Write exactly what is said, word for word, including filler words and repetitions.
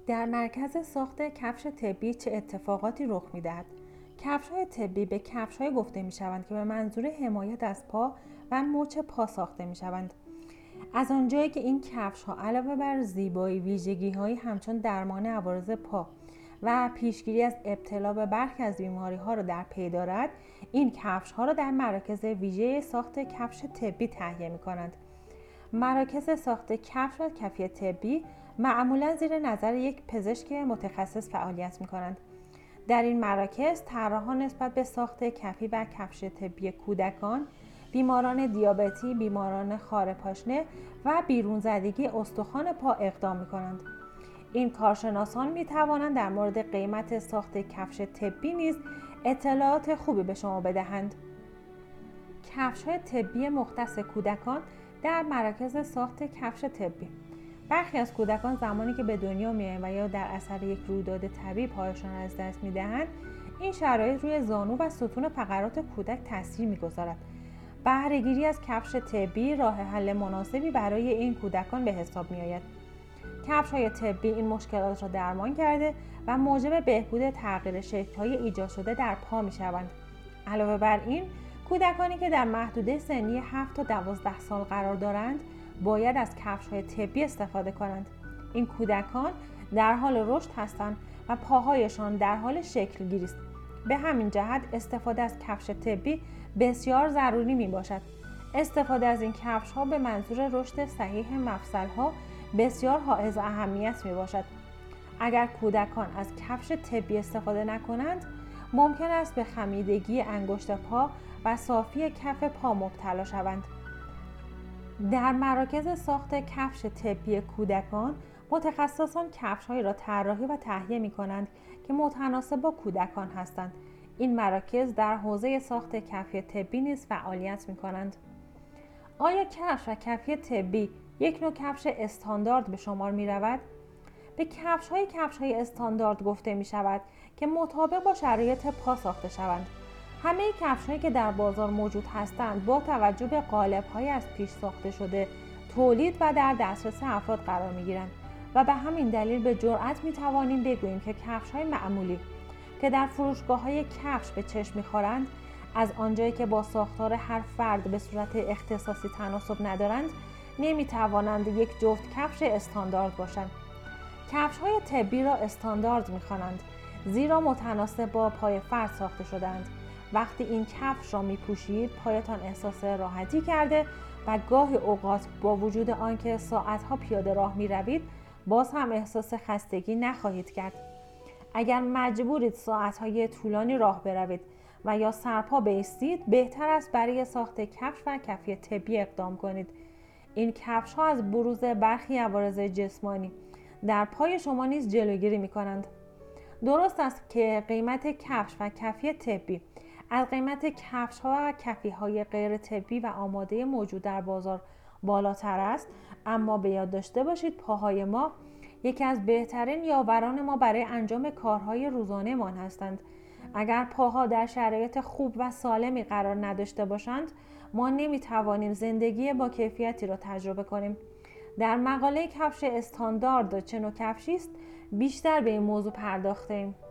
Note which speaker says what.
Speaker 1: در مرکز ساخت کفش طبی چه اتفاقاتی رخ می‌دهد؟ کفش‌های طبی به کفش‌های گفته می‌شوند که به منظور حمایت از پا و مچ پا ساخته می‌شوند. از آنجایی که این کفش‌ها علاوه بر زیبایی، ویژگی‌هایی همچون درمان عوارض پا و پیشگیری از ابتلا به برخی از بیماری‌ها را در پی دارد، این کفش‌ها را در مراکز ویژه ساخت کفش طبی تهیه می‌کنند. مراکز ساخت کفش و کفی طبی معمولاً زیر نظر یک پزشک متخصص فعالیت می‌کنند. در این مراکز طراحان نسبت به ساخت کفی و کفش طبی کودکان، بیماران دیابتی، بیماران خار پاشنه و بیرون زدگی استخوان پا اقدام می‌کنند. این کارشناسان می‌توانند در مورد قیمت ساخت کفش طبی نیز اطلاعات خوبی به شما بدهند. کفش‌های طبی مختص کودکان در مراکز ساخت کفش طبی. برخی از کودکان زمانی که به دنیا می‌آیند و یا در اثر یک رویداد طبیعی پایشان را از دست می‌دهند، این شرایط روی زانو و ستون فقرات کودک تاثیر می‌گذارد. بهره‌گیری از کفش طبی راه حل مناسبی برای این کودکان به حساب می‌آید. کفش‌های طبی این مشکلات را درمان کرده و موجب بهبود تغییر شکل‌های ایجاد شده در پا می‌شوند. علاوه بر این، کودکانی که در محدوده سنی هفت تا دوازده سال قرار دارند باید از کفش‌های طبی استفاده کنند. این کودکان در حال رشد هستند و پاهایشان در حال شکل گیری است. به همین جهت استفاده از کفش طبی بسیار ضروری می باشد. استفاده از این کفش‌ها به منظور رشد صحیح مفصل‌ها بسیار حائز اهمیت می باشد. اگر کودکان از کفش طبی استفاده نکنند، ممکن است به خمیدگی انگشت پا و صافی کف پا مبتلا شوند. در مراکز ساخت کفش طبی کودکان، متخصصان کفش‌هایی را طراحی و تهیه می‌کنند که متناسب با کودکان هستند. این مراکز در حوزه ساخت کفی طبی نیز فعالیت می‌کنند. آیا کفش و کفی طبی یک نوع کفش استاندارد به شمار می‌رود؟ به کفش‌های کفش‌های استاندارد گفته می‌شود که مطابق با شرایط پا ساخته شوند. همه کفش‌هایی که در بازار موجود هستند با توجه به قالب‌های از پیش ساخته شده تولید و در دسترس افراد قرار می‌گیرند و به همین دلیل به جرئت می‌توانیم بگوییم که کفش‌های معمولی که در فروشگاه‌های کفش به چشم می‌خورند، از آنجایی که با ساختار هر فرد به صورت اختصاصی تناسب ندارند، نمی‌توانند یک جفت کفش استاندارد باشند. کفش‌های طبی را استاندارد می‌خوانند زیرا متناسب با پای فرد ساخته شده‌اند. وقتی این کفش را می‌پوشید، پایتان احساس راحتی کرده و گاهی اوقات با وجود آنکه ساعت‌ها پیاده راه می‌روید، باز هم احساس خستگی نخواهید کرد. اگر مجبورید ساعت‌های طولانی راه بروید و یا سرپا بایستید، بهتر است برای ساخت کفش و کفی طبی اقدام کنید. این کفش‌ها از بروز برخی عوارض جسمانی در پای شما نیز جلوگیری می‌کنند. درست است که قیمت کفش و کفی طبی از قیمت کفش‌ها و کفی‌های غیر طبی و آماده موجود در بازار بالاتر است، اما به یاد داشته باشید پاهای ما یکی از بهترین یاوران ما برای انجام کارهای روزانه‌مان هستند. اگر پاها در شرایط خوب و سالمی قرار نداشته باشند، ما نمی‌توانیم زندگی با کیفیتی را تجربه کنیم. در مقاله کفش استاندارد چه نوع کفشی است بیشتر به این موضوع پرداخته‌ایم.